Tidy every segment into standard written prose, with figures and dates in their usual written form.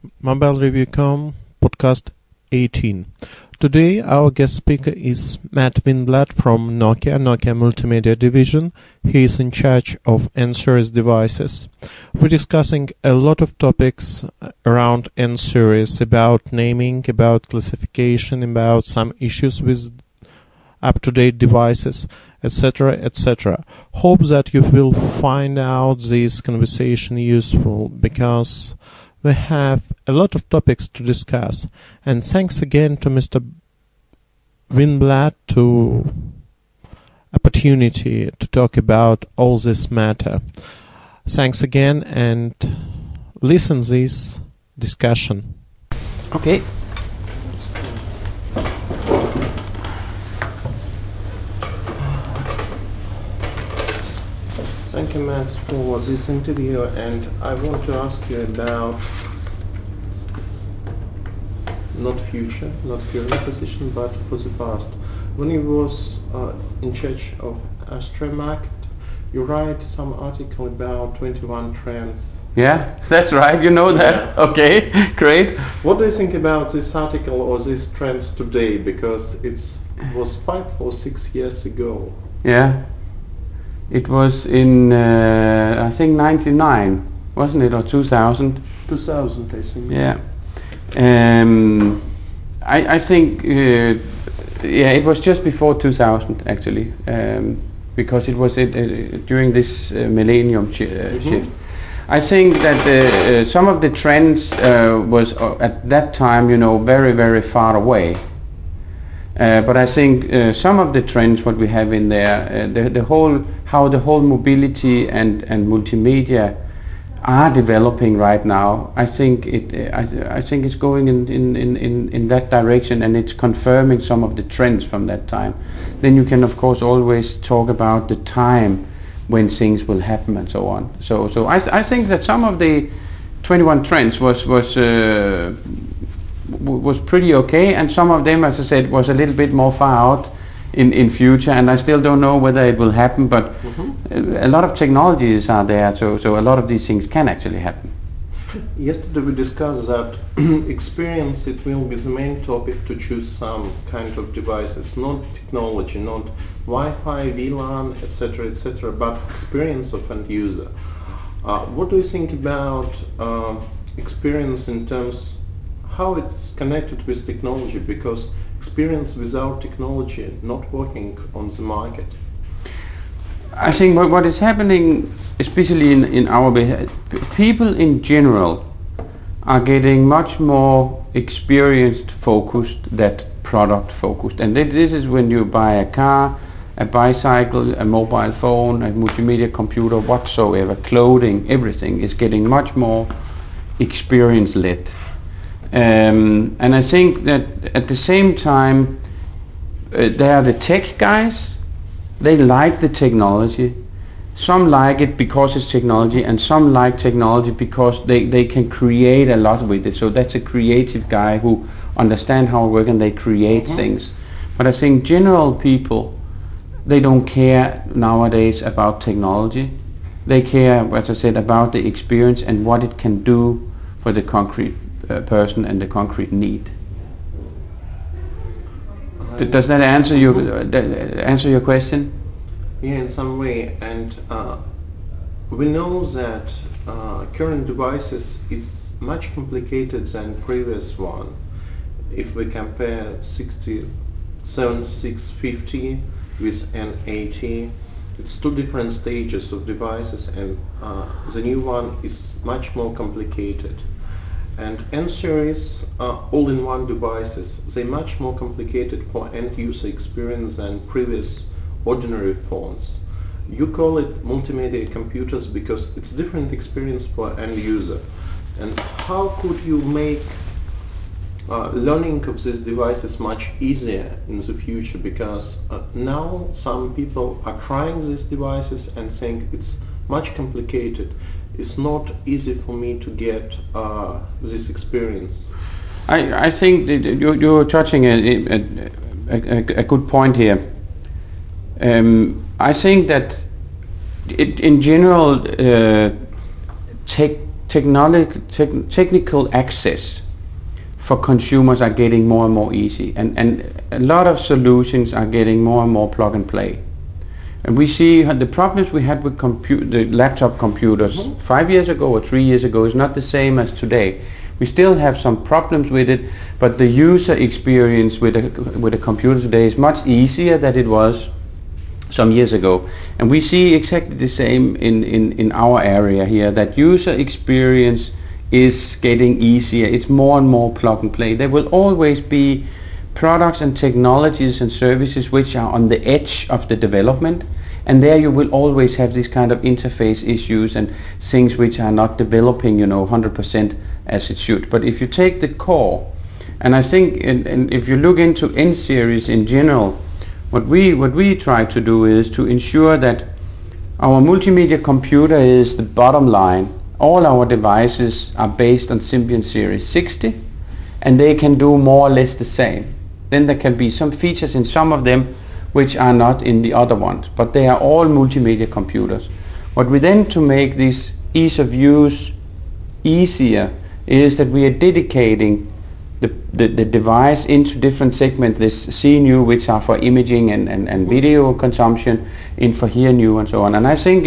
MobileReview.com podcast 18. Today our guest speaker is Matt Winblad from Nokia Multimedia Division. He is in charge of N-Series devices. We're discussing a lot of topics around N-Series, about naming, about classification, about some issues with up-to-date devices, etc., etc. Hope that you will find out this conversation useful, because we have a lot of topics to discuss. And thanks again to Mr. Winblad to opportunity to talk about all this matter. Thanks again, and listen this discussion. Okay. Thank you, Matt, for this interview, and I want to ask you about not future, not current position, but for the past. When you was in charge of Astra Market, you write some article about 21 trends. Yeah, that's right, you know that. Yeah. Okay, great. What do you think about this article or these trends today? Because it was 5 or 6 years ago. Yeah. It was in, I think, 99, wasn't it, or 2000? 2000, I think. Yeah. I think, it was just before 2000, actually, because it was during this millennium shift. I think that some of the trends was at that time, very, very far away. But I think some of the trends what we have in there, how the whole mobility and multimedia are developing right now, I think it's going in that direction, and it's confirming some of the trends from that time. Then you can of course always talk about the time when things will happen and so on. So I think that some of the 21 trends was pretty okay, and some of them, as I said, was a little bit more far out in future, and I still don't know whether it will happen, but a lot of technologies are there, so a lot of these things can actually happen. Yesterday we discussed that experience, it will be the main topic to choose some kind of devices, not technology, not Wi-Fi, VLAN, etc., but experience of end user. What do you think about experience in terms how it's connected with technology, because experience without technology not working on the market? I think what is happening, especially in our behavior, people in general are getting much more experienced focused than product focused, and this is when you buy a car, a bicycle, a mobile phone, a multimedia computer, whatsoever, clothing, everything is getting much more experience led. And I think that at the same time, there are the tech guys. They like the technology. Some like it because it's technology, and some like technology because they can create a lot with it. So that's a creative guy who understand how it works, and they create things. But I think general people, they don't care nowadays about technology. They care, as I said, about the experience and what it can do for the concrete person and the concrete need. Does that answer your question? Yeah, in some way. And we know that current devices is much complicated than previous one. If we compare 7650 with N80, it's two different stages of devices, and the new one is much more complicated. And N-Series all-in-one devices, they're much more complicated for end-user experience than previous ordinary phones. You call it multimedia computers because it's different experience for end-user. And how could you make learning of these devices much easier in the future? Because now some people are trying these devices and think it's much complicated. It's not easy for me to get this experience. I think that you're touching a good point here. I think that in general, tech technical access for consumers are getting more and more easy, and a lot of solutions are getting more and more plug and play. And we see the problems we had with the laptop computers 5 years ago or 3 years ago is not the same as today. We still have some problems with it, but the user experience with a computer today is much easier than it was some years ago. And we see exactly the same in our area here, that user experience is getting easier. It's more and more plug and play. There will always be products and technologies and services which are on the edge of the development, and there you will always have this kind of interface issues and things which are not developing 100% as it should. But if you take the core, and I think and if you look into N-Series in general, what we try to do is to ensure that our multimedia computer is the bottom line. All our devices are based on Symbian Series 60, and they can do more or less the same. Then there can be some features in some of them which are not in the other ones, but they are all multimedia computers. What we then, to make this ease of use easier, is that we are dedicating the device into different segments. This CNU, which are for imaging and video consumption, in for HearNew and so on. And I think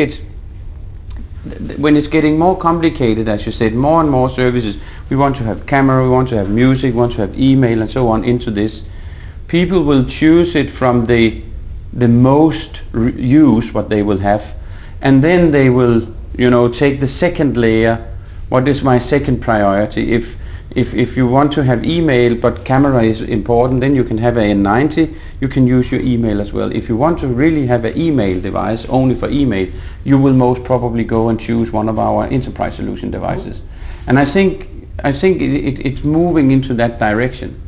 when it's getting more complicated, as you said, more and more services, we want to have camera, we want to have music, we want to have email and so on into this. People will choose it from the most use what they will have, and then they will take the second layer. What is my second priority? If you want to have email but camera is important, then you can have a N90, you can use your email as well. If you want to really have an email device only for email, you will most probably go and choose one of our enterprise solution devices. And I think it's moving into that direction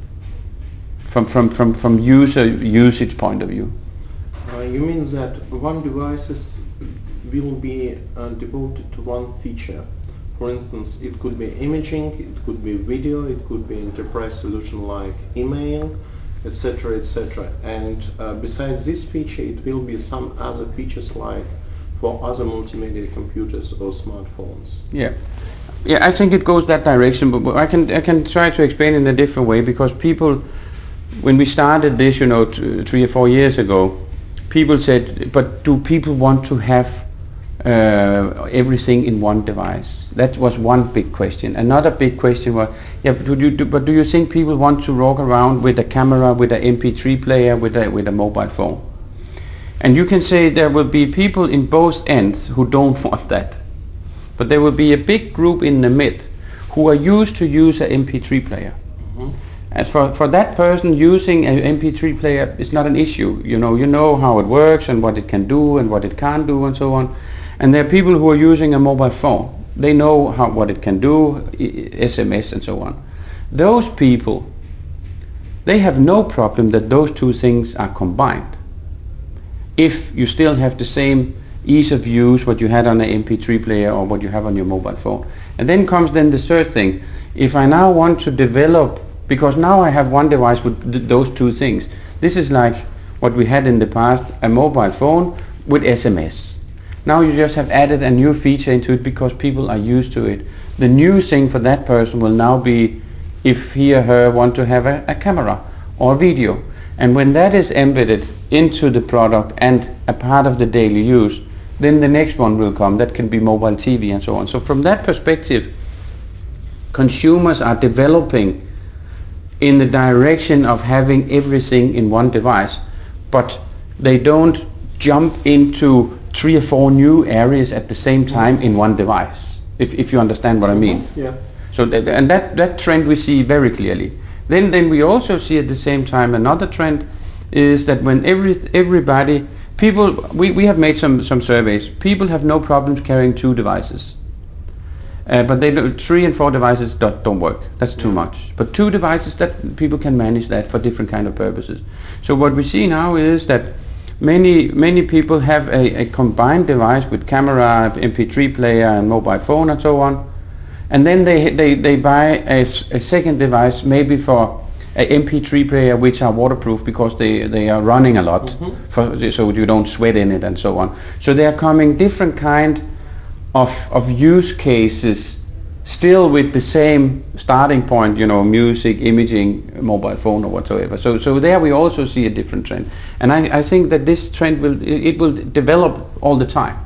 from user usage point of view. You mean that one devices will be devoted to one feature? For instance, it could be imaging, it could be video, it could be enterprise solution like email, etc., etc. And besides this feature, it will be some other features like for other multimedia computers or smartphones. Yeah, I think it goes that direction, but I can try to explain it in a different way, because people, when we started this, 3 or 4 years ago, people said, but do people want to have everything in one device? That was one big question. Another big question was, but do you think people want to walk around with a camera, with an MP3 player, with a mobile phone? And you can say there will be people in both ends who don't want that, but there will be a big group in the mid who are used to use an MP3 player. As for that person, using an MP3 player is not an issue. You know how it works and what it can do and what it can't do and so on. And there are people who are using a mobile phone. They know what it can do, SMS and so on. Those people, they have no problem that those two things are combined, if you still have the same ease of use what you had on an MP3 player or what you have on your mobile phone. And then comes the third thing. If I now want to develop, because now I have one device with those two things. This is like what we had in the past, a mobile phone with SMS. Now you just have added a new feature into it because people are used to it. The new thing for that person will now be if he or her want to have a camera or video. And when that is embedded into the product and a part of the daily use, then the next one will come. That can be mobile TV and so on. So from that perspective, consumers are developing in the direction of having everything in one device, but they don't jump into 3 or 4 new areas at the same time in one device, if you understand what I mean. Yeah. So that trend we see very clearly. Then we also see at the same time another trend is that when everybody, people, we have made some surveys, people have no problems carrying 2 devices. But 3 and 4 devices don't work. That's too much. But 2 devices, that people can manage that for different kind of purposes. So what we see now is that many people have a combined device with camera, MP3 player, and mobile phone and so on. And then they buy a second device, maybe for an MP3 player, which are waterproof because they are running a lot, so you don't sweat in it and so on. So they are coming different kind of use cases still with the same starting point, music, imaging, mobile phone or whatsoever. So there we also see a different trend. And I think that this trend will develop all the time.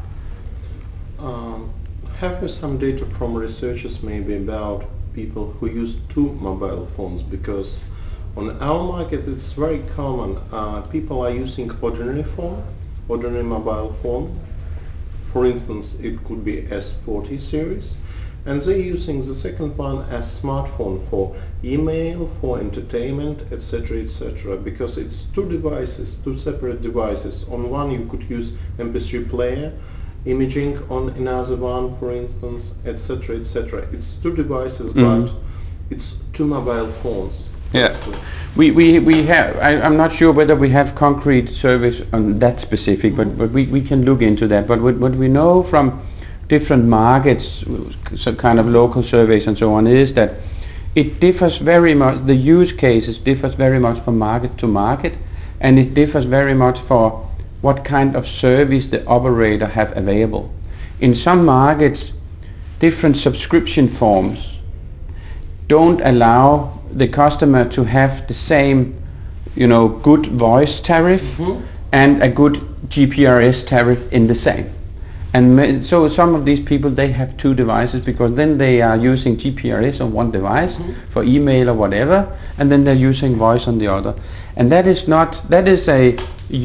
Have you some data from researchers maybe about people who use two mobile phones? Because on our market it's very common. People are using ordinary mobile phone. For instance, it could be S40 series, and they're using the second one as smartphone for email, for entertainment, etc., etc. Because it's two separate devices. On one you could use MP3 player, imaging on another one, for instance, etc., etc. It's two devices, but it's two mobile phones. Yeah, we have. I'm not sure whether we have concrete surveys on that specific, but we can look into that. But what we know from different markets, some kind of local surveys and so on, is that it differs very much. The use cases differs very much from market to market, and it differs very much for what kind of service the operator have available. In some markets, different subscription forms don't allow the customer to have the same, good voice tariff and a good GPRS tariff in the same. And so some of these people, they have two devices, because then they are using GPRS on one device for email or whatever, and then they're using voice on the other. And that is a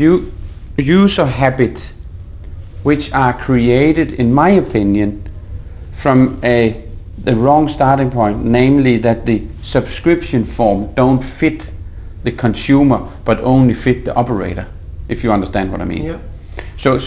user habit which are created, in my opinion, from the wrong starting point, namely that the subscription form don't fit the consumer but only fit the operator, if you understand what I mean. Yeah. So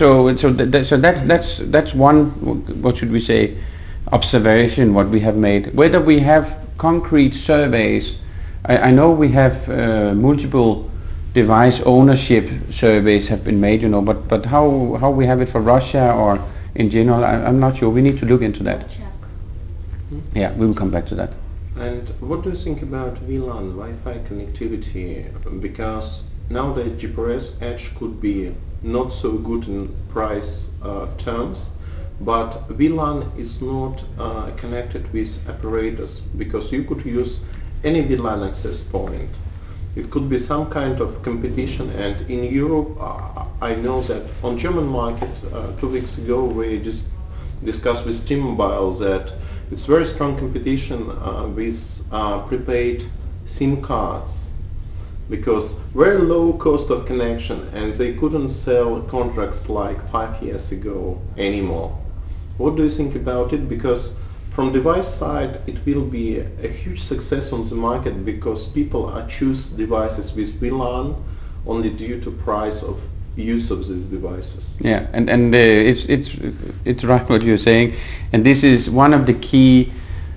that's one, what should we say, observation what we have made. Whether we have concrete surveys, I know we have multiple device ownership surveys have been made, but how we have it for Russia or in general, I'm not sure. We need to look into that. Yeah, we will come back to that. And what do you think about VLAN, Wi-Fi connectivity? Because nowadays GPRS Edge could be not so good in price terms, but VLAN is not connected with operators, because you could use any VLAN access point. It could be some kind of competition, and in Europe I know that on German market 2 weeks ago we just discussed with T-Mobile that it's very strong competition with prepaid SIM cards, because very low cost of connection, and they couldn't sell contracts like 5 years ago anymore. What do you think about it? Because from device side it will be a huge success on the market, because people choose devices with VLAN only due to price of use of these devices. Yeah, and it's right what you're saying, and this is one of the key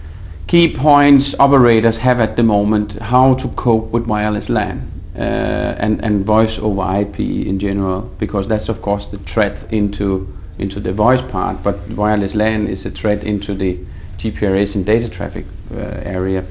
points operators have at the moment, how to cope with wireless LAN and voice over IP in general, because that's of course the threat into the voice part, but wireless LAN is a threat into the GPRS and data traffic area.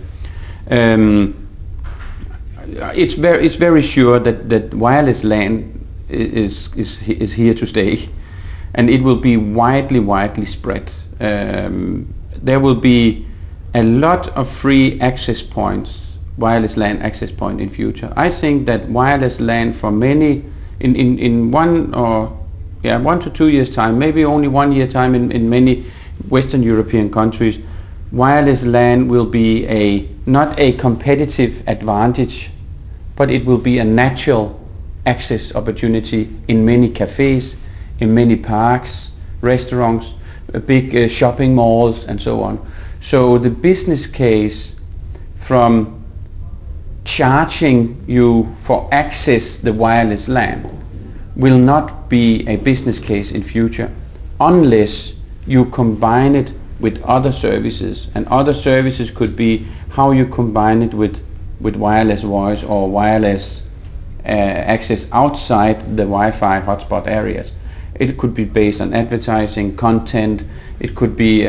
It's very sure that wireless LAN is here to stay, and it will be widely spread. There will be a lot of free access points, wireless LAN access point in future. I think that wireless LAN for many in 1 to 2 years time, maybe only 1 year time in many Western European countries, wireless LAN will be not a competitive advantage, but it will be a natural access opportunity in many cafes, in many parks, restaurants, big shopping malls and so on. So the business case from charging you for access the wireless LAN will not be a business case in future unless you combine it with other services, and other services could be how you combine it with wireless voice or wireless access outside the Wi-Fi hotspot areas. It could be based on advertising, content, it could be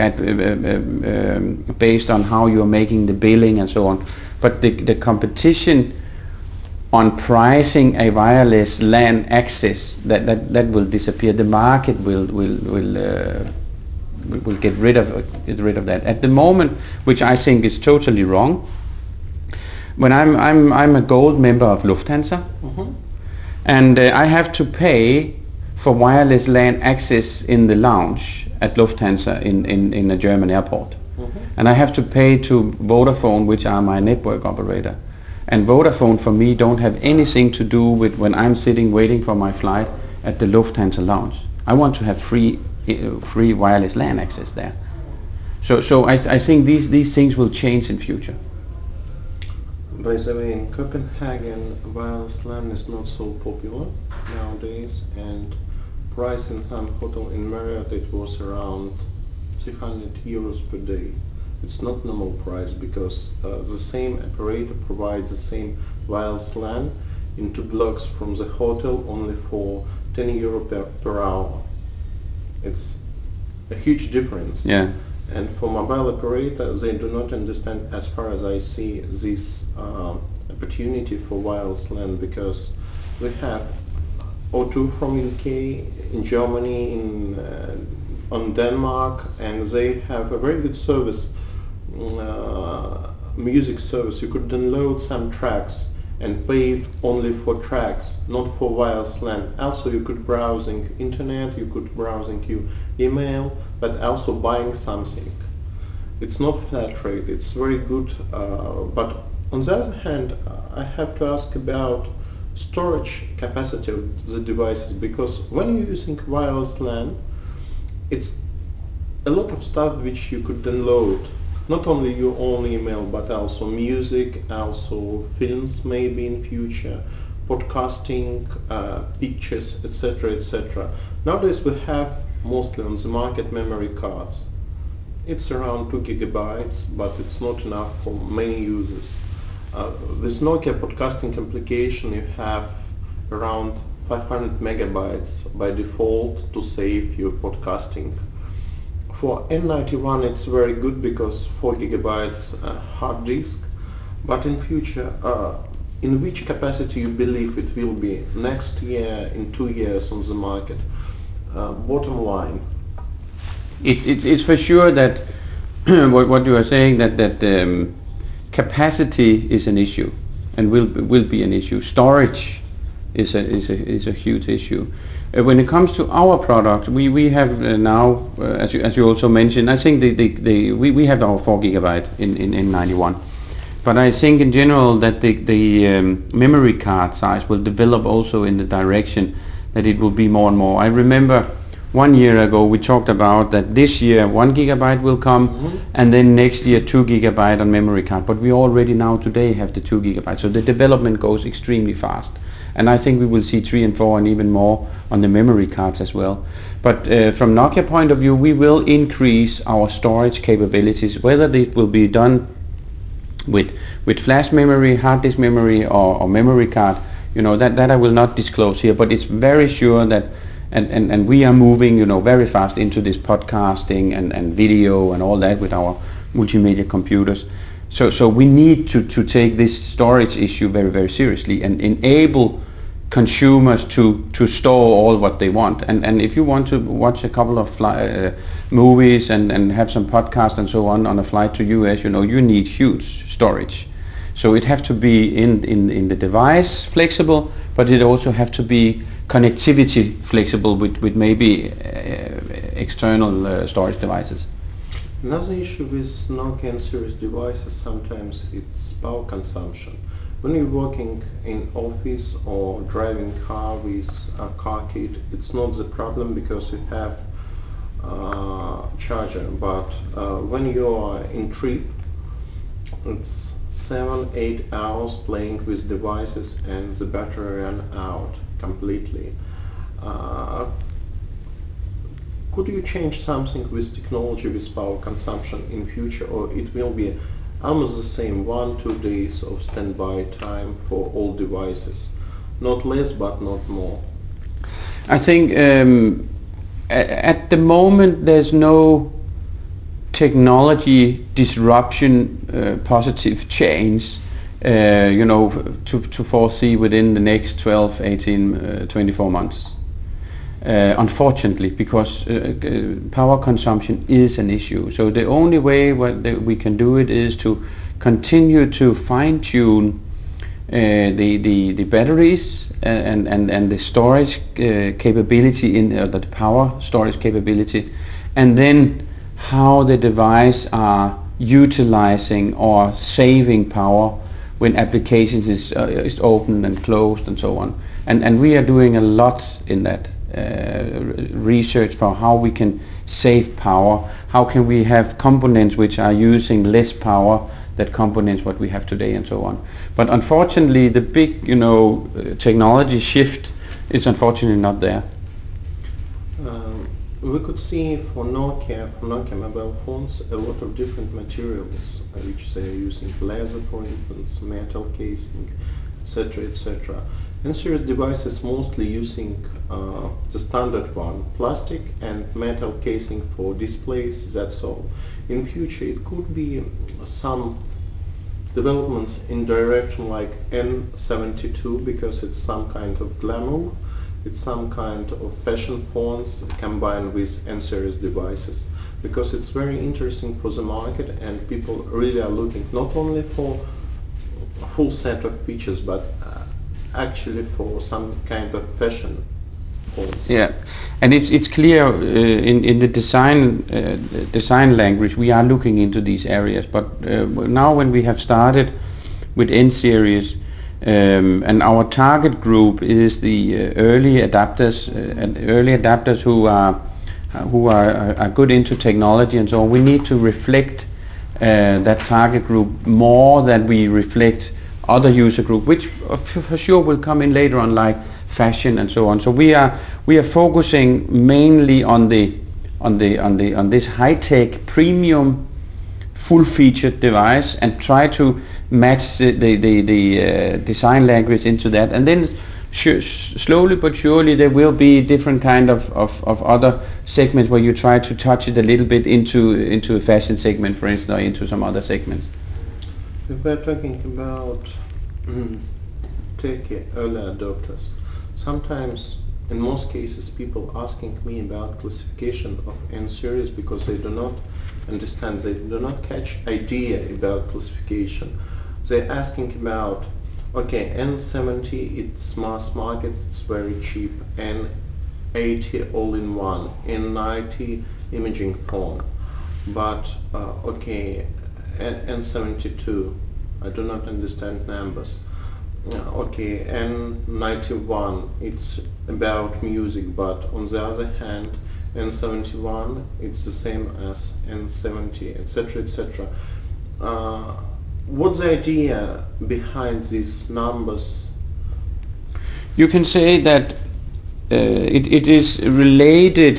based on how you're making the billing and so on. But the competition on pricing a wireless LAN access, that will disappear. The market will will get rid of that. At the moment, which I think is totally wrong. When I'm a gold member of Lufthansa, and I have to pay for wireless LAN access in the lounge at Lufthansa in a German airport, and I have to pay to Vodafone, which are my network operator. And Vodafone for me don't have anything to do with when I'm sitting waiting for my flight at the Lufthansa lounge. I want to have free wireless LAN access there. So I think these things will change in future. By the way, in Copenhagen, wireless LAN is not so popular nowadays, and price in some hotel in Marriott, it was around 300 euros per day. It's not normal price because the same operator provides the same wireless LAN in 2 blocks from the hotel only for 10 euro per hour. It's a huge difference. Yeah. And for mobile operator, they do not understand, as far as I see, this opportunity for wireless LAN, because we have O2 from UK, in Germany, on Denmark, and they have a very good service, music service. You could download some tracks and pay only for tracks, not for wireless LAN. Also, you could browsing internet, you could browsing your email, but also buying something. It's not flat rate, it's very good, but on the other hand, I have to ask about storage capacity of the devices, because when you're using wireless LAN, it's a lot of stuff which you could download. Not only your own email, but also music, also films maybe in future, podcasting, pictures, etc., etc. Nowadays we have mostly on the market memory cards. It's around 2 gigabytes, but it's not enough for many users. With Nokia podcasting application, you have around 500 megabytes by default to save your podcasting. For N91 it's very good because 4 gigabytes hard disk, but in future, in which capacity you believe it will be next year, in 2 years on the market? Bottom line. It's for sure that what you are saying, that capacity is an issue and will be an issue. Storage is a huge issue. When it comes to our product, we have now, as you also mentioned, I think we have our 4 gigabyte in N91, but I think in general that the memory card size will develop also in the direction that it will be more and more. I remember 1 year ago we talked about that this year 1 gigabyte will come, and then next year 2 gigabyte on memory card, but we already now today have the 2 gigabyte, so the development goes extremely fast. And I think we will see 3 and 4 and even more on the memory cards as well. But from Nokia point of view, we will increase our storage capabilities, whether it will be done with flash memory, hard disk memory, or memory card. You know, that I will not disclose here, but it's very sure that, and we are moving, you know, very fast into this podcasting and video and all that with our multimedia computers. So we need to take this storage issue very, very seriously and enable consumers to store all what they want. And if you want to watch a couple of movies and have some podcasts and so on a flight to US, you know, you need huge storage. So it have to be in the device flexible, but it also have to be connectivity flexible with maybe external storage devices. Another issue with Nokia and series devices, sometimes it's power consumption. When you're working in office or driving car with a car kit, it's not the problem because you have charger, but when you are in trip, it's 7-8 hours playing with devices and the battery ran out completely. Could you change something with technology with power consumption in future, or it will be almost the same 1-2 days of standby time for all devices? Not less, but not more. I think at the moment there's no technology disruption, positive change, you know, to foresee within the next 12, 18, 24 months. unfortunately, because power consumption is an issue. So the only way we can do it is to continue to fine-tune the batteries and the storage capability in the power storage capability, and then how the device are utilizing or saving power when applications is opened and closed and so on. And we are doing a lot in that research for how we can save power, how can we have components which are using less power than components what we have today, and so on. But unfortunately the big technology shift is unfortunately not there. We could see for Nokia mobile phones a lot of different materials which they are using, leather for instance, metal casing, etc. etc. N-series devices mostly using the standard one, plastic and metal casing for displays, that's all. In future it could be some developments in direction like N72, because it's some kind of glamour, it's some kind of fashion phones combined with N-series devices, because it's very interesting for the market and people really are looking not only for a full set of features but actually for some kind of fashion phones. Yeah, and it's clear in the design language we are looking into these areas, but now when we have started with N-series, and our target group is the early adapters who are good into technology and so on. We need to reflect that target group more than we reflect other user group, which for sure will come in later on, like fashion and so on. So we are focusing mainly on this high-tech premium full-featured device and try to match the design language into that, and then slowly but surely there will be different kind of other segments where you try to touch it a little bit into a fashion segment, for instance, or into some other segments. If we're talking about techie early adopters, sometimes in most cases people asking me about classification of N-series because they do not understand, they do not catch idea about classification. They're asking about, okay, N70 it's mass market, it's very cheap, N80 all-in-one, N90 imaging phone, but okay, N72, I do not understand numbers. Okay, N91 it's about music, but on the other hand N71 it's the same as N70, etc. etc. What's the idea behind these numbers? You can say that it is related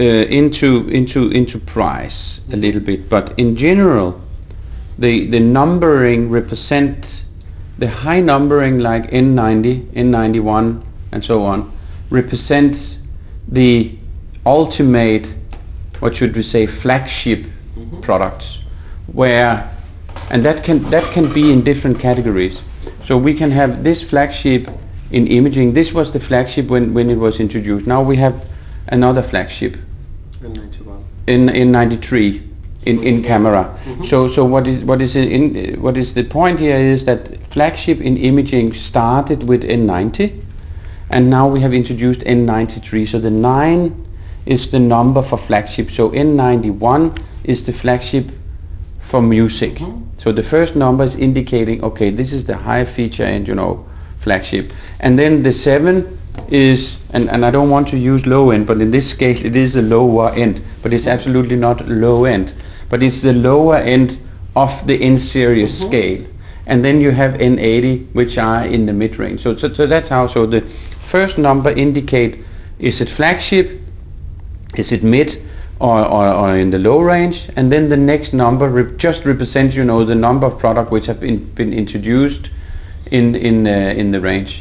into price a little bit, but in general the numbering represents the high numbering, like N90, N91 and so on, represents the ultimate, what should we say, flagship products, where, and that can be in different categories. So we can have this flagship in imaging. This was the flagship when it was introduced. Now we have another flagship, N91, N93 in camera. So what is the point here is that flagship in imaging started with N90, and now we have introduced N93. So the 9 is the number for flagship. So N91 is the flagship for music. So the first number is indicating, okay, this is the high feature and flagship. And then the 7 is, and I don't want to use low end, but in this case it is the lower end, but it's absolutely not low end, but it's the lower end of the N-series scale. And then you have N80, which are in the mid-range. So that's how. So the first number indicate, is it flagship, is it mid, or in the low range, and then the next number just represents the number of product which have been introduced in the range.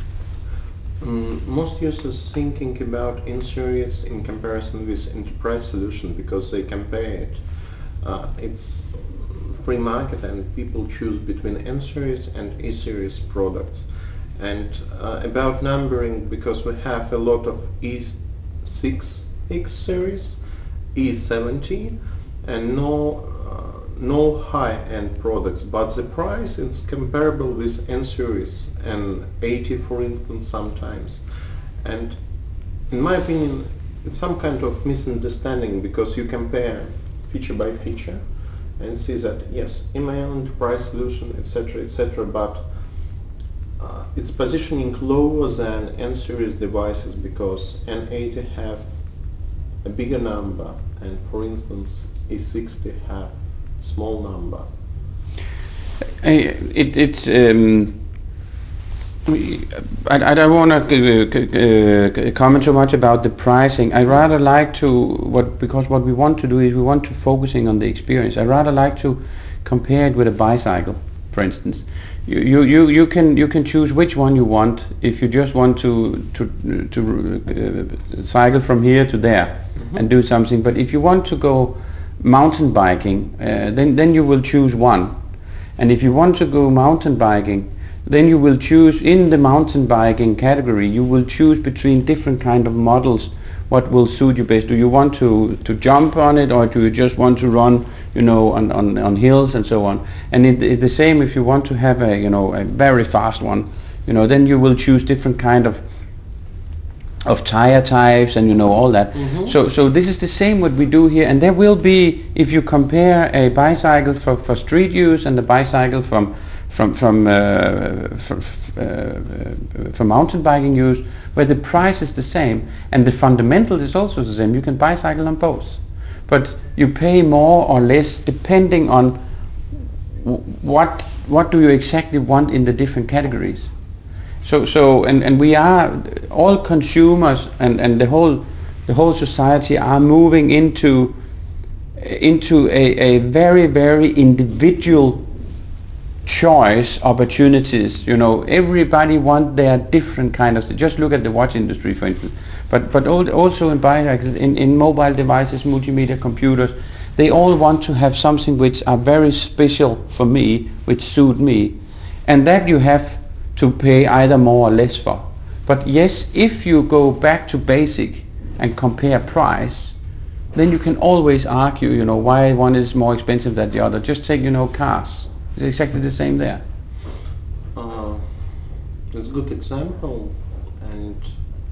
Most users thinking about N-series in comparison with enterprise solution because they compare it. It's free market and people choose between N-series and E-series products. And about numbering, because we have a lot of 6X series, E70, and no high-end products, but the price is comparable with N series and 80, for instance, sometimes. And in my opinion, it's some kind of misunderstanding, because you compare feature by feature and see that yes, in my own enterprise solution, etc., but it's positioning lower than N series devices, because N80 have a bigger number, and for instance E60 have small number. I don't want to comment so much about the pricing. I rather like to because what we want to do is we want to focusing on the experience. I rather like to compare it with a bicycle, for instance. You can choose which one you want if you just want to cycle from here to there and do something. But if you want to go mountain biking, then you will choose one. And if you want to go mountain biking, then you will choose in the mountain biking category. You will choose between different kind of models. What will suit you best? Do you want to jump on it, or do you just want to run, on hills and so on? And it's the same if you want to have a very fast one, then you will choose different kind of tire types and all that. So this is the same what we do here, and there will be, if you compare a bicycle for street use and the bicycle from mountain biking use, where the price is the same and the fundamental is also the same. You can bicycle on both, but you pay more or less depending on what do you exactly want in the different categories. So we are all consumers, and the whole society are moving into a very, very individual choice opportunities. Everybody want their different kind of. Just look at the watch industry, for instance, but also in bicycles, in mobile devices, multimedia computers, they all want to have something which are very special for me, which suit me, and that you have to pay either more or less for. But yes, if you go back to basic and compare price, then you can always argue, why one is more expensive than the other. Just take, cars. It's exactly the same there. That's a good example, and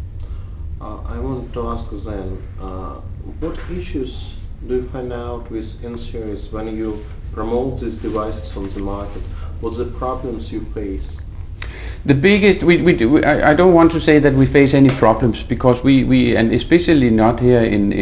I want to ask then, what issues do you find out with N-Series when you promote these devices on the market? What's the problems you face? The biggest, I don't want to say that we face any problems, because we and especially not here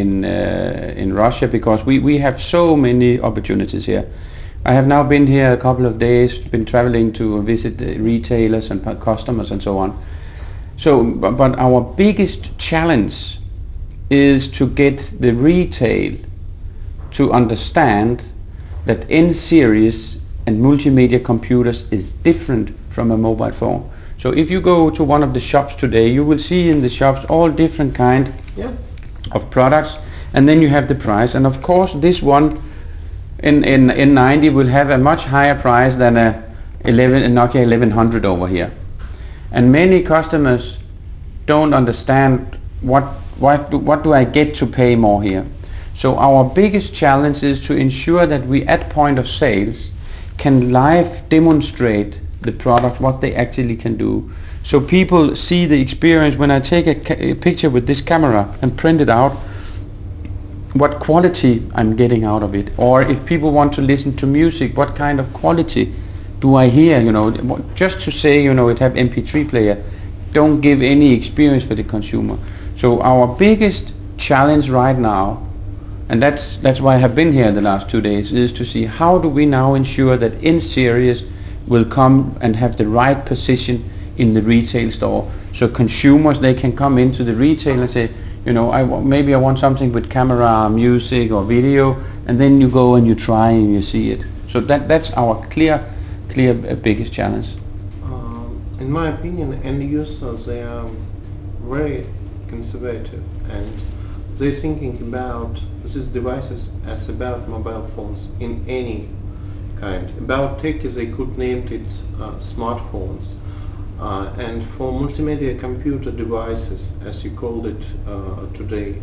in Russia, because we have so many opportunities here. I have now been here a couple of days, been traveling to visit retailers and customers and so on. So, but our biggest challenge is to get the retail to understand that N-Series and multimedia computers is different from a mobile phone. So if you go to one of the shops today, you will see in the shops all different kind of products, and then you have the price. And of course, this one in N90 will have a much higher price than a Nokia 1100 over here. And many customers don't understand what do I get to pay more here. So our biggest challenge is to ensure that we at point of sales can live demonstrate the product, what they actually can do, so people see the experience. When I take a picture with this camera and print it out, what quality I'm getting out of it. Or if people want to listen to music, what kind of quality do I hear? Just to say, it have MP3 player, don't give any experience for the consumer. So our biggest challenge right now, and that's why I have been here the last 2 days, is to see how do we now ensure that N-Series will come and have the right position in the retail store, so consumers, they can come into the retail and say, maybe I want something with camera, music or video, and then you go and you try and you see it. So that's our clear biggest challenge. In my opinion, end users, they are very conservative, and they're thinking about these devices as about mobile phones in any kind. About tech, they could name it smartphones. And for multimedia computer devices, as you called it today,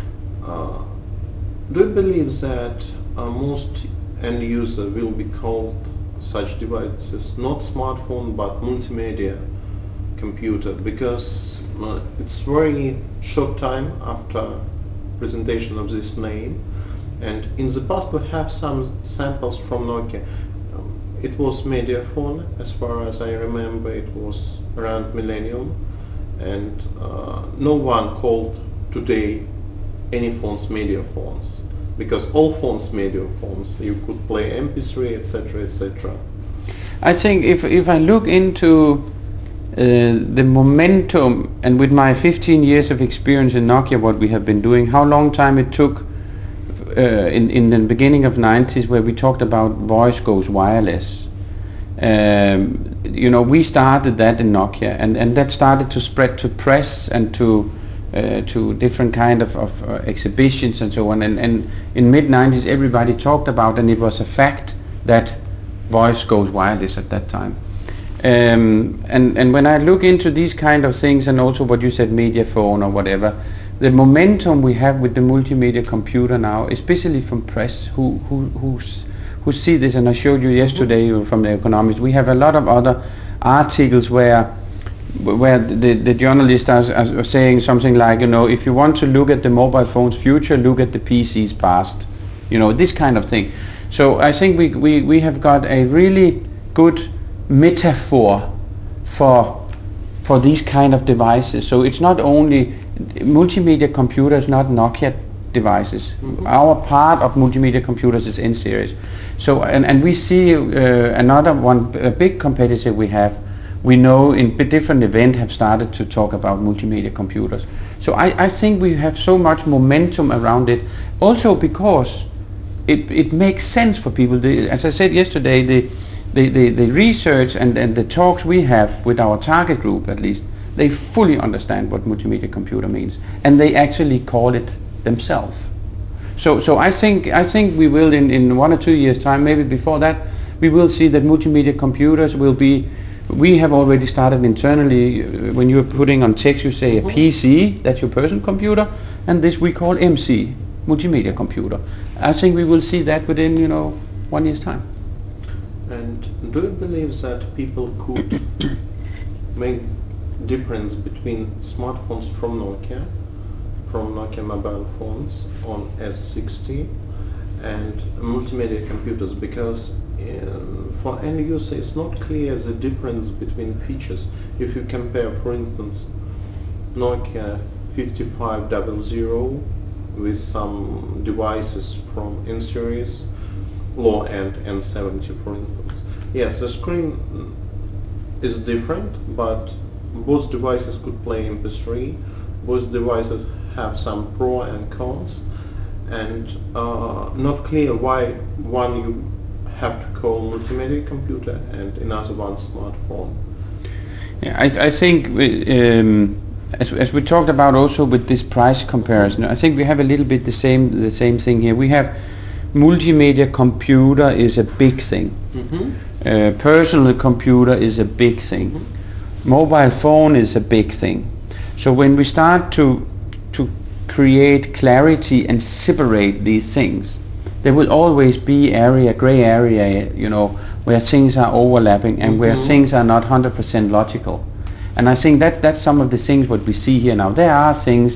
do you believe that most end user will be called such devices not smartphone but multimedia computer, because it's very short time after presentation of this name, and in the past we have some samples from Nokia. It was Mediaphone, as far as I remember. It was around millennium, and no one called today any phones Mediaphones, because all phones Mediaphones. You could play MP3, etc., etc. I think if I look into the momentum, and with my 15 years of experience in Nokia, what we have been doing, how long time it took in the beginning of 90s, where we talked about voice goes wireless. We started that in Nokia, and that started to spread to press and to different kind of exhibitions and so on. And in mid 90s, everybody talked about, and it was a fact, that voice goes wireless at that time. And when I look into these kind of things, and also what you said, Mediaphone or whatever, the momentum we have with the multimedia computer now, especially from press who see this, and I showed you yesterday from the Economist, we have a lot of other articles where the journalists are saying something like, if you want to look at the mobile phone's future, look at the PC's past, this kind of thing. So I think we have got a really good metaphor for these kind of devices. So it's not only multimedia computers, not Nokia devices. Our part of multimedia computers is N-series. So and we see another one, a big competitor we know in different events have started to talk about multimedia computers. So I think we have so much momentum around it, also because it makes sense for people. As I said yesterday, the research and the talks we have with our target group, at least, they fully understand what multimedia computer means, and they actually call it themselves. So I think we will in 1 or 2 years time, maybe before that, we will see that multimedia computers will be. We have already started internally. When you're putting on text, you say a PC, that's your personal computer, and this we call MC, multimedia computer. I think we will see that within 1 year's time. And do you believe that people could make difference between smartphones from Nokia mobile phones on S60 and multimedia computers? Because for end user it's not clear the difference between features. If you compare, for instance, Nokia 5500 with some devices from N-series, low end N70, for instance. Yes, the screen is different, but both devices could play MP3, both devices have some pros and cons, and not clear why one you have to call multimedia computer and another one smartphone. Yeah, I think as we talked about also with this price comparison, I think we have a little bit the same thing here. We have multimedia computer is a big thing. Personal computer is a big thing. Mobile phone is a big thing. So when we start to create clarity and separate these things, there will always be gray area, where things are overlapping and where things are not 100% logical. And I think that's some of the things what we see here now. There are things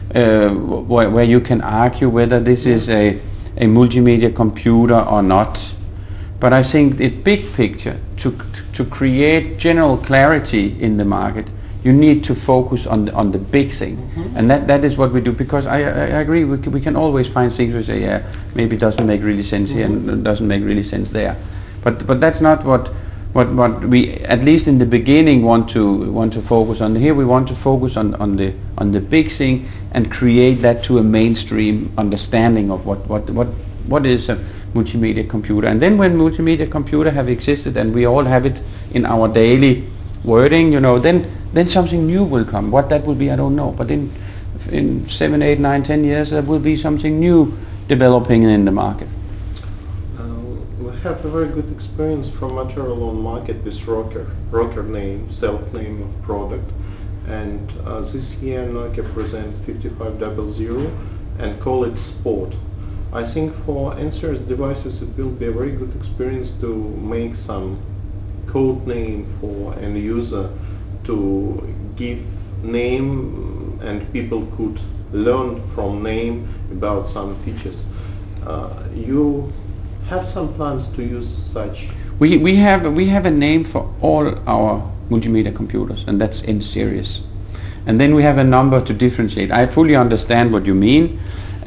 where you can argue whether this is a multimedia computer or not. But I think the big picture, to create general clarity in the market, you need to focus on the big thing, and that is what we do. Because I agree, we can always find things we say, maybe it doesn't make really sense here and doesn't make really sense there. But that's not what we, at least in the beginning, want to focus on. Here we want to focus on the big thing and create that to a mainstream understanding of what is a multimedia computer. And then when multimedia computer have existed and we all have it in our daily wording, then something new will come. What that will be, I don't know. But in 7, 8, 9, 10 years, there will be something new developing in the market. We have a very good experience from material on market with Rocker name, self-name of product. And this year Nokia present 5500 and call it Sport. I think for N-series devices it will be a very good experience to make some code name for end user to give name, and people could learn from name about some features. You have some plans to use such? We have a name for all our multimedia computers, and that's N-series. And then we have a number to differentiate. I fully understand what you mean,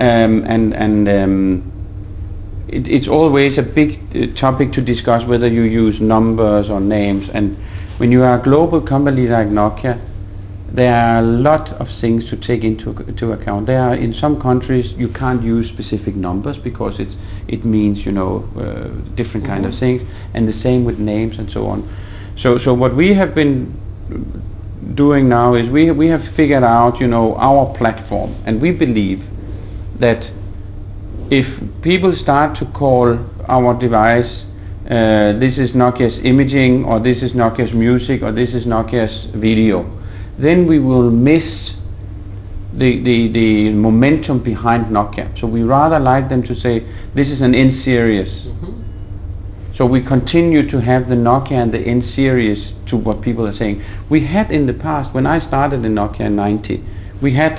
it's always a big topic to discuss whether you use numbers or names. And when you are a global company like Nokia, there are a lot of things to take into account. There are, in some countries you can't use specific numbers because it means, you know, different kind of things, and the same with names and so on. So what we have been doing now is we have figured out, you know, our platform, and we believe that if people start to call our device this is Nokia's imaging, or this is Nokia's music, or this is Nokia's video, then we will miss the momentum behind Nokia. So we rather like them to say this is an N-series. So we continue to have the Nokia and the N-series to what people are saying. We had in the past, when I started in Nokia in 90, we had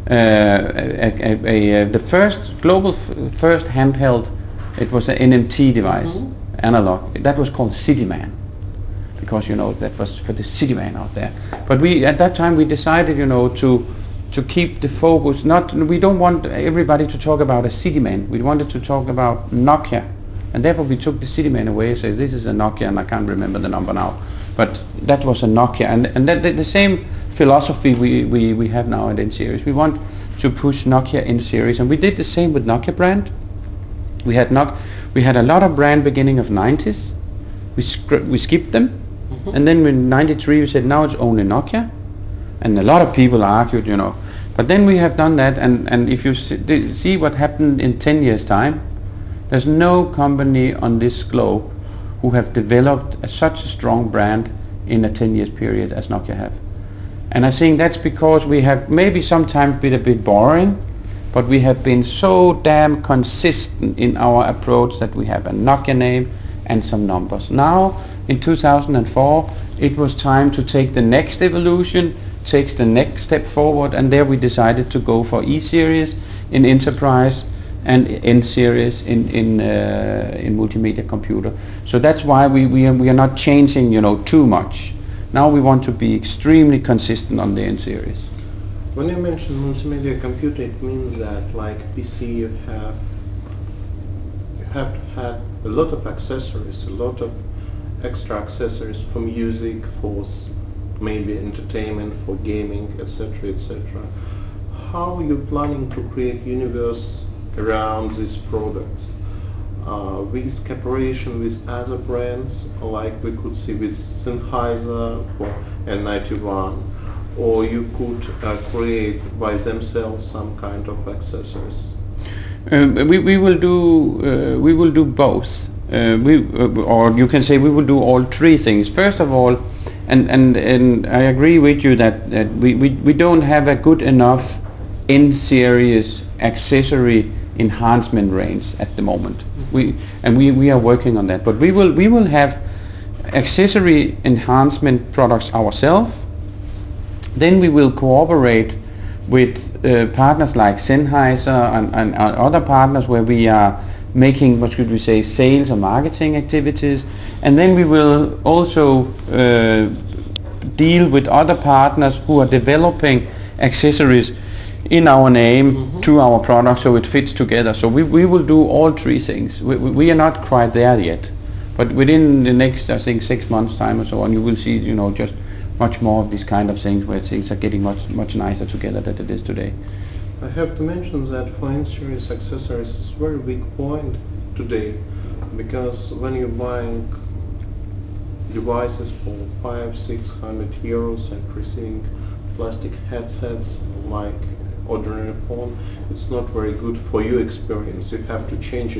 the first global first handheld. It was an NMT device, analog. That was called Cityman, because, you know, that was for the Cityman out there. But we, at that time, we decided, you know, to keep the focus. We don't want everybody to talk about a Cityman. We wanted to talk about Nokia, and therefore we took the Cityman away and said this is a Nokia, and I can't remember the number now, but that was a Nokia. And that the same philosophy we have now at N-series. We want to push Nokia N-series, and we did the same with Nokia brand. We had a lot of brand beginning of 90s. We skipped them, and then in 93 we said now it's only Nokia, and a lot of people argued, you know. But then we have done that, and if you see what happened in 10 years time, there's no company on this globe who have developed such a strong brand in a 10 years period as Nokia have. And I think that's because we have maybe sometimes been a bit boring, but we have been so damn consistent in our approach that we have a Nokia name and some numbers. Now in 2004 it was time to take the next evolution, takes the next step forward, and there we decided to go for E-series in enterprise and N-series in multimedia computer. So that's why we are not changing, you know, too much. Now we want to be extremely consistent on the N-series. When you mention multimedia computer, it means that, like PC, you have to have a lot of accessories, a lot of extra accessories for music, for maybe entertainment, for gaming, etc., etc. How are you planning to create universe around these products? With cooperation with other brands, like we could see with Sennheiser for N91, or you could create by themselves some kind of accessories? We will do both. Or you can say we will do all three things. First of all, and I agree with you that we don't have a good enough N-series accessory enhancement range at the moment. We are working on that, but we will have accessory enhancement products ourselves. Then we will cooperate with partners like Sennheiser and other partners where we are making, what should we say, sales or marketing activities. And then we will also deal with other partners who are developing accessories in our name to our product, so it fits together. So we will do all three things. We are not quite there yet, but within the next, I think, 6 months time or so on, you will see, you know, just much more of these kind of things where things are getting much nicer together than it is today. I have to mention that for N-series accessories is a very big point today, because when you're buying devices for 500-600 euros and receiving plastic headsets like ordinary phone, it's not very good for your experience. You have to change it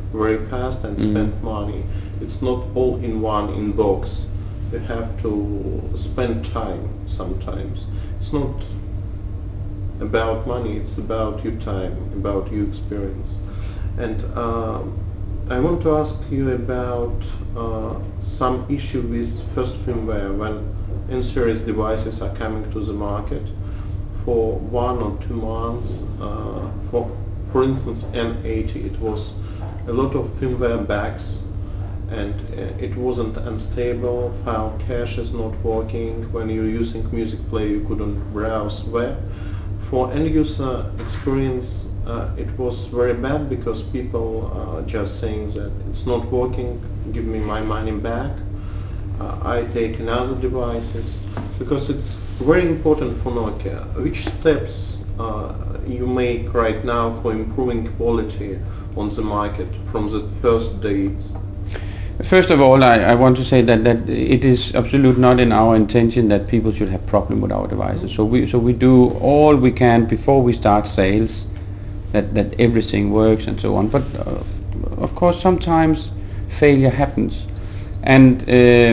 very fast and spend money. It's not all in one inbox. You have to spend time sometimes. It's not about money, it's about your time, about your experience. And I want to ask you about some issue with first firmware when N-series devices are coming to the market. For 1 or 2 months, for instance N80, it was a lot of firmware bugs, and it wasn't unstable, file cache is not working, when you're using music player you couldn't browse web. For end user experience it was very bad because people are just saying that it's not working, give me my money back, I take another devices, because it's very important for Nokia. Which steps you make right now for improving quality on the market from the first dates? First of all, I want to say that it is absolutely not in our intention that people should have problem with our devices. So we do all we can before we start sales, that everything works and so on. But of course, sometimes failure happens, and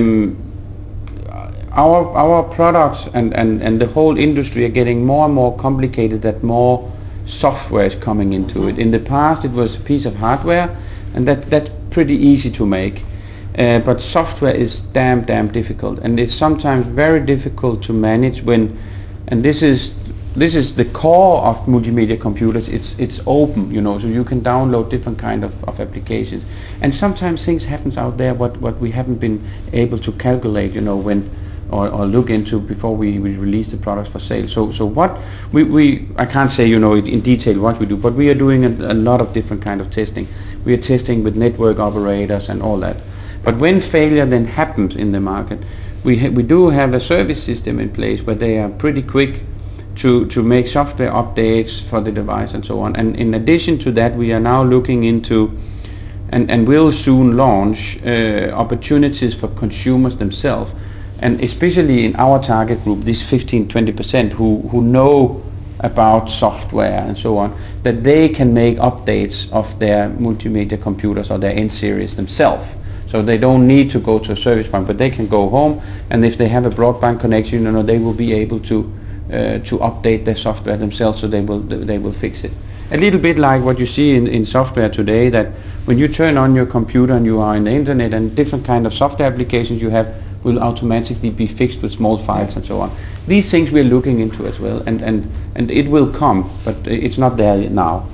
our products and the whole industry are getting more and more complicated. That more software is coming into it. In the past, it was a piece of hardware, and that's pretty easy to make. But software is damn difficult, and it's sometimes very difficult to manage when, and this is the core of multimedia computers. It's open, so you can download different kind of applications, and sometimes things happens out there what we haven't been able to calculate, when or look into before we release the products for sale. So what I can't say in detail what we do, but we are doing a lot of different kind of testing. We are testing with network operators and all that. But when failure then happens in the market, we do have a service system in place where they are pretty quick to make software updates for the device and so on. And in addition to that, we are now looking into and will soon launch opportunities for consumers themselves, and especially in our target group, this 15-20% who know about software and so on, that they can make updates of their multimedia computers or their N-series themselves. So they don't need to go to a service point, but they can go home, and if they have a broadband connection, they will be able to update their software themselves, so they will fix it. A little bit like what you see in software today, that when you turn on your computer and you are in the internet, and different kind of software applications you have will automatically be fixed with small files and so on. These things we're looking into as well, and it will come, but it's not there yet now.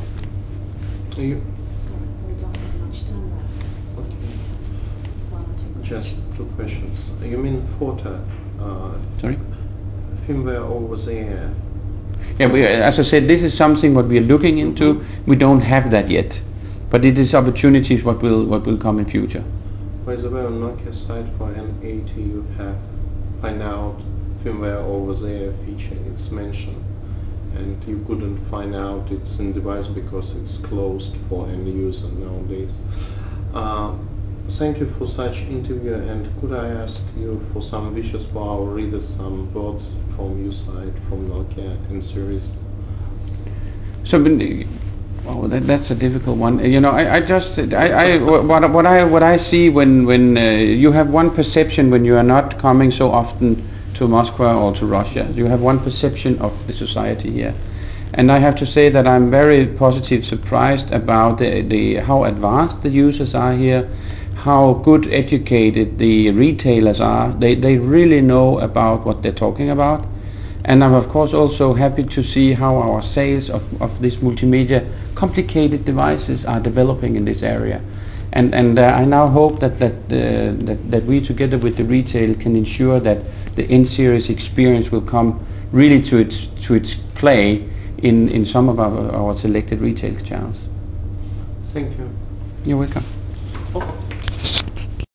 Just 2 questions. You mean FOTA? Sorry? Firmware over the air. Yeah, as I said, this is something what we are looking into. We don't have that yet, but it is opportunities what will come in future. By the way, on Nokia side for N80 you have find out firmware over the air feature. It's mentioned, and you couldn't find out it's in device because it's closed for end user nowadays. Thank you for such interview, and could I ask you for some wishes for our readers, some words from your side, from Nokia and series? So, that's a difficult one. What I see when you have one perception when you are not coming so often to Moscow or to Russia, you have one perception of the society here, and I have to say that I'm very positive surprised about how advanced the users are here, how good educated the retailers are. They really know about what they're talking about. And I'm of course also happy to see how our sales of this multimedia complicated devices are developing in this area. And I now hope that we together with the retail can ensure that the N-series experience will come really to its play in some of our selected retail channels. Thank you. You're welcome. Oh.